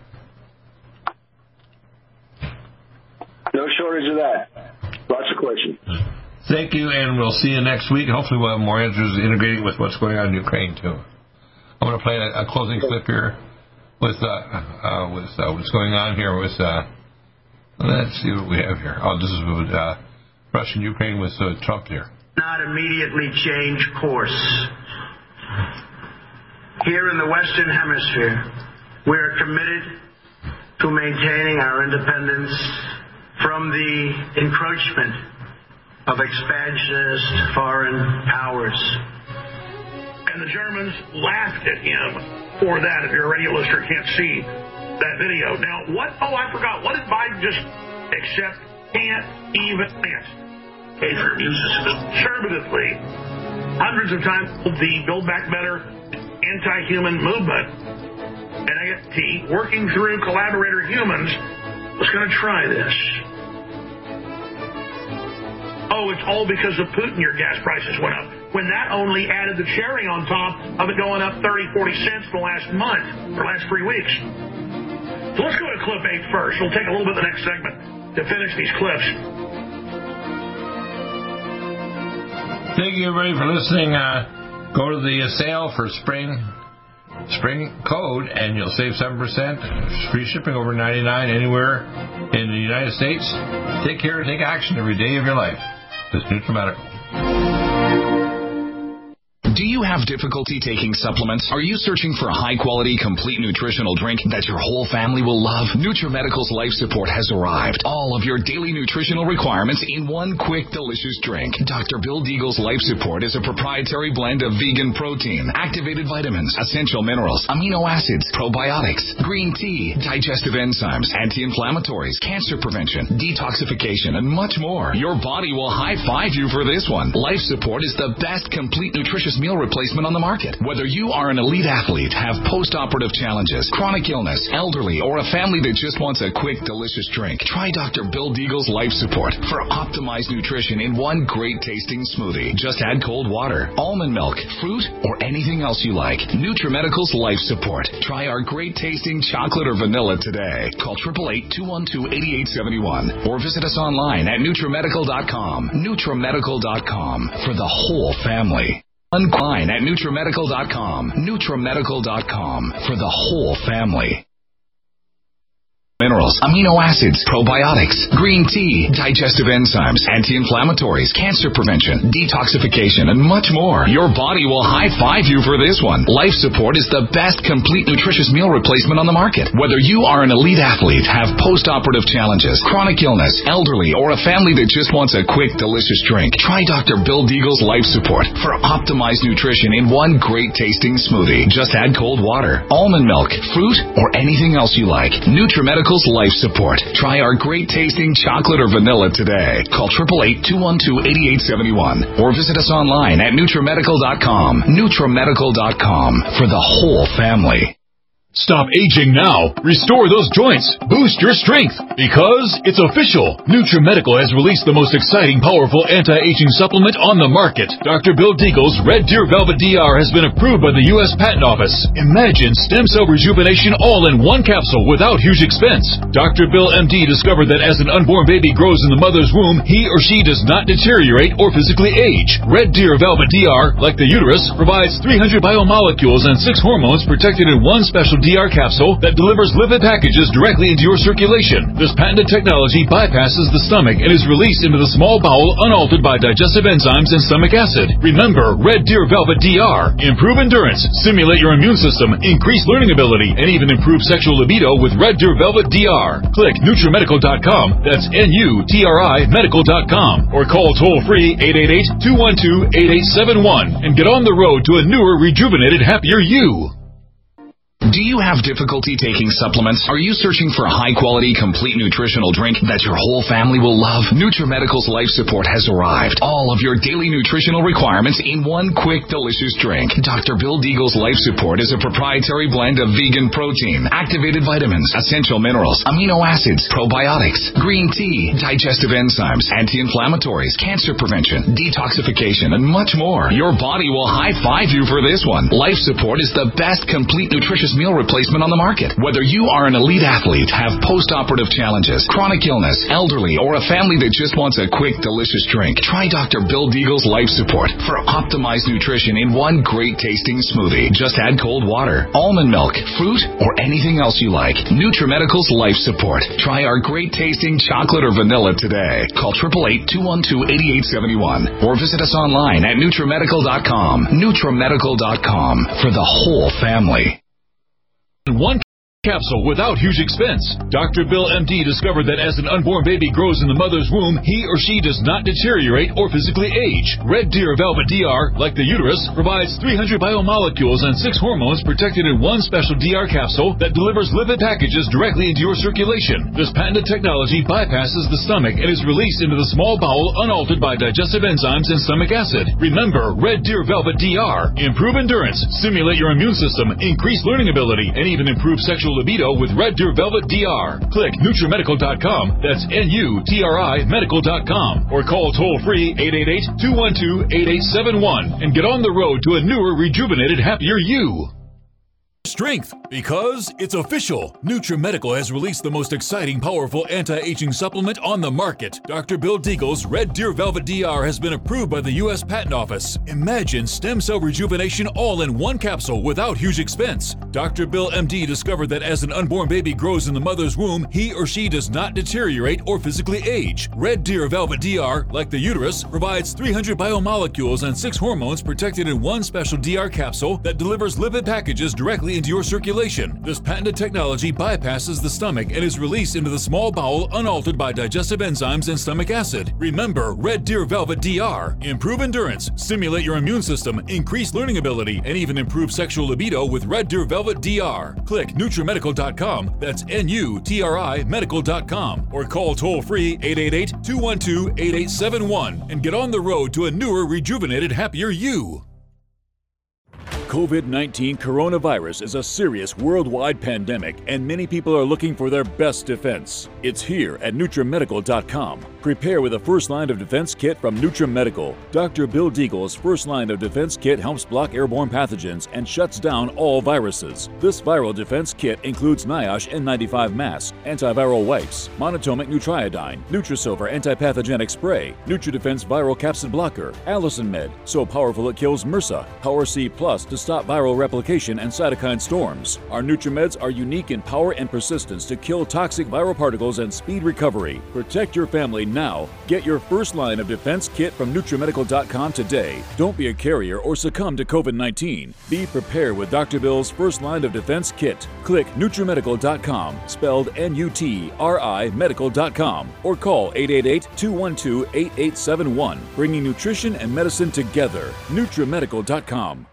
No shortage of that. Lots of questions. Thank you, and we'll see you next week. Hopefully we'll have more answers integrated with what's going on in Ukraine, too. I'm going to play a closing clip here with what's going on here with, let's see what we have here. Oh, this is with Russia and Ukraine with Trump here. Not immediately change course. Here in the Western Hemisphere, we are committed to maintaining our independence from the encroachment of expansionist foreign powers. And the Germans laughed at him for that. If you're a radio listener, can't see that video. Now, I forgot. What did Biden just accept? Can't even dance. Okay, for conservatively, hundreds of times the Build Back Better anti-human movement, NAT, working through collaborator humans, was going to try this. Oh, it's all because of Putin your gas prices went up. When that only added the cherry on top of it going up 30, 40 cents the last month, or last 3 weeks. So let's go to clip 8 first. We'll take a little bit of the next segment to finish these clips. Thank you, everybody, for listening. Go to the sale for spring code, and you'll save 7%. Free shipping over $99 anywhere in the United States. Take care, take action every day of your life. This is NutriMedical. Do you have difficulty taking supplements? Are you searching for a high-quality, complete nutritional drink that your whole family will love? NutriMedical's Life Support has arrived. All of your daily nutritional requirements in one quick, delicious drink. Dr. Bill Deagle's Life Support is a proprietary blend of vegan protein, activated vitamins, essential minerals, amino acids, probiotics, green tea, digestive enzymes, anti-inflammatories, cancer prevention, detoxification, and much more. Your body will high-five you for this one. Life Support is the best complete nutritious meal replacement on the market. Whether you are an elite athlete, have post-operative challenges, chronic illness, elderly, or a family that just wants a quick, delicious drink, try Dr. Bill Deagle's Life Support for optimized nutrition in one great-tasting smoothie. Just add cold water, almond milk, fruit, or anything else you like. NutriMedical's Life Support. Try our great-tasting chocolate or vanilla today. Call 888-212-8871 or visit us online at NutriMedical.com. NutriMedical.com for the whole family. Online at NutriMedical.com. NutriMedical.com for the whole family. Minerals, amino acids, probiotics, green tea, digestive enzymes, anti-inflammatories, cancer prevention, detoxification, and much more. Your body will high-five you for this one. Life Support is the best complete nutritious meal replacement on the market. Whether you are an elite athlete, have post-operative challenges, chronic illness, elderly, or a family that just wants a quick, delicious drink, try Dr. Bill Deagle's Life Support for optimized nutrition in one great-tasting smoothie. Just add cold water, almond milk, fruit, or anything else you like. NutriMedical Life Support. Try our great-tasting chocolate or vanilla today. Call 888-212-8871 or visit us online at NutriMedical.com. NutriMedical.com for the whole family. Stop aging now. Restore those joints. Boost your strength. Because it's official. NutriMedical has released the most exciting, powerful anti-aging supplement on the market. Dr. Bill Deagle's Red Deer Velvet DR has been approved by the U.S. Patent Office. Imagine stem cell rejuvenation all in one capsule without huge expense. Dr. Bill MD discovered that as an unborn baby grows in the mother's womb, he or she does not deteriorate or physically age. Red Deer Velvet DR, like the uterus, provides 300 biomolecules and 6 hormones protected in one special DR capsule that delivers lipid packages directly into your circulation. This patented technology bypasses the stomach and is released into the small bowel unaltered by digestive enzymes and stomach acid. Remember Red Deer Velvet DR. Improve endurance, stimulate your immune system, increase learning ability, and even improve sexual libido with Red Deer Velvet DR. Click NutriMedical.com, that's NUTRI Medical.com, or call toll-free 888-212-8871 and get on the road to a newer, rejuvenated, happier you. Do you have difficulty taking supplements? Are you searching for a high-quality, complete nutritional drink that your whole family will love? NutriMedical's Life Support has arrived. All of your daily nutritional requirements in one quick, delicious drink. Dr. Bill Deagle's Life Support is a proprietary blend of vegan protein, activated vitamins, essential minerals, amino acids, probiotics, green tea, digestive enzymes, anti-inflammatories, cancer prevention, detoxification, and much more. Your body will high-five you for this one. Life Support is the best complete nutritious meal replacement on the market. Whether you are an elite athlete, have post-operative challenges, chronic illness, elderly, or a family that just wants a quick, delicious drink, try Dr. Bill Deagle's Life Support for optimized nutrition in one great tasting smoothie. Just add cold water, almond milk, fruit, or anything else you like. NutriMedical's Life Support. Try our great tasting chocolate or vanilla today. Call 888-212-8871 or visit us online at NutriMedical.com. NutriMedical.com for the whole family. One capsule without huge expense. Dr. Bill MD discovered that as an unborn baby grows in the mother's womb, he or she does not deteriorate or physically age. Red Deer Velvet DR, like the uterus, provides 300 biomolecules and 6 hormones protected in one special DR capsule that delivers lipid packages directly into your circulation. This patented technology bypasses the stomach and is released into the small bowel unaltered by digestive enzymes and stomach acid. Remember Red Deer Velvet DR. Improve endurance, stimulate your immune system, increase learning ability, and even improve sexual libido with Red Deer Velvet DR. Click NutriMedical.com, that's NUTRI Medical.com, or call toll-free 888-212-8871 and get on the road to a newer, rejuvenated, happier you. Strength, because it's official. NutriMedical has released the most exciting, powerful anti-aging supplement on the market. Dr. Bill Deagle's Red Deer Velvet DR has been approved by the U.S. Patent Office. Imagine stem cell rejuvenation all in one capsule without huge expense. Dr. Bill MD discovered that as an unborn baby grows in the mother's womb, he or she does not deteriorate or physically age. Red Deer Velvet DR, like the uterus, provides 300 biomolecules and 6 hormones protected in one special DR capsule that delivers lipid packages directly into your circulation. This patented technology bypasses the stomach and is released into the small bowel unaltered by digestive enzymes and stomach acid. Remember Red Deer Velvet DR. Improve endurance, stimulate your immune system, increase learning ability, and even improve sexual libido with Red Deer Velvet DR. Click NutriMedical.com, that's NUTRI Medical.com, or call toll-free 888-212-8871 and get on the road to a newer, rejuvenated, happier you. COVID-19 coronavirus is a serious worldwide pandemic, and many people are looking for their best defense. It's here at NutriMedical.com. Prepare with a first line of defense kit from NutriMedical. Dr. Bill Deagle's first line of defense kit helps block airborne pathogens and shuts down all viruses. This viral defense kit includes NIOSH N95 mask, antiviral wipes, monatomic Nutriodine, Nutrisilver antipathogenic spray, NutriDefense viral capsid blocker, Allison Med, so powerful it kills MRSA, Power C Plus to stop viral replication and cytokine storms. Our NutriMeds are unique in power and persistence to kill toxic viral particles and speed recovery. Protect your family now. Get your first line of defense kit from NutriMedical.com today. Don't be a carrier or succumb to COVID-19. Be prepared with Dr. Bill's first line of defense kit. Click NutriMedical.com, spelled N-U-T-R-I Medical.com, or call 888-212-8871, bringing nutrition and medicine together. NutriMedical.com.